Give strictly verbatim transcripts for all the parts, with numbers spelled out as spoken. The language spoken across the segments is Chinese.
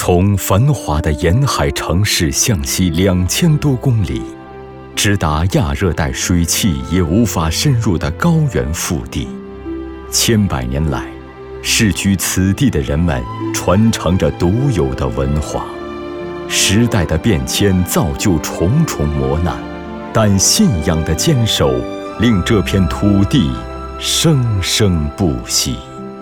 从繁华的沿海城市向西两千多公里，直达亚热带水汽也无法深入的高原腹地，千百年来，世居此地的人们传承着独有的文化。时代的变迁造就重重磨难，但信仰的坚守令这片土地生生不息。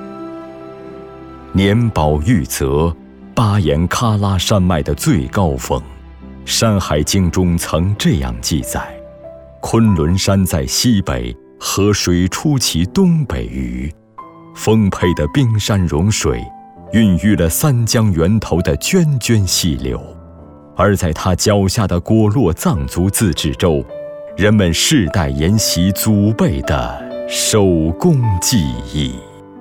年保玉泽，巴颜喀拉山脉的最高峰，《山海经》中曾这样记载：昆仑山在西北，河水出其东北隅。丰沛的冰山融水，孕育了三江源头的涓涓细流。而在它脚下的果洛藏族自治州，人们世代沿袭祖辈的手工技艺。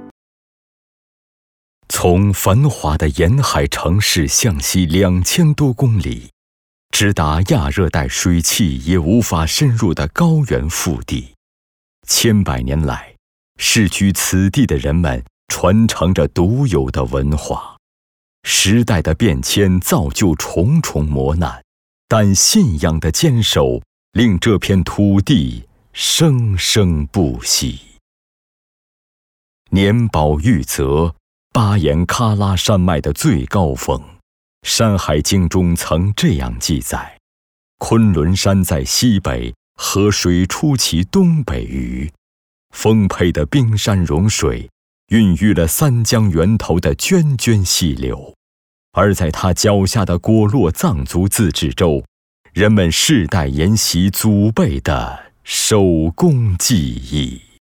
从繁华的沿海城市向西两千多公里，直达亚热带水汽也无法深入的高原腹地，千百年来，世居此地的人们传承着独有的文化。时代的变迁造就重重磨难，但信仰的坚守令这片土地生生不息。年保玉泽，巴颜喀拉山脉的最高峰，《山海经》中曾这样记载：昆仑山在西北，河水出其东北隅。丰沛的冰山融水，孕育了三江源头的涓涓细流。而在它脚下的果洛藏族自治州，人们世代沿袭祖辈的手工技艺。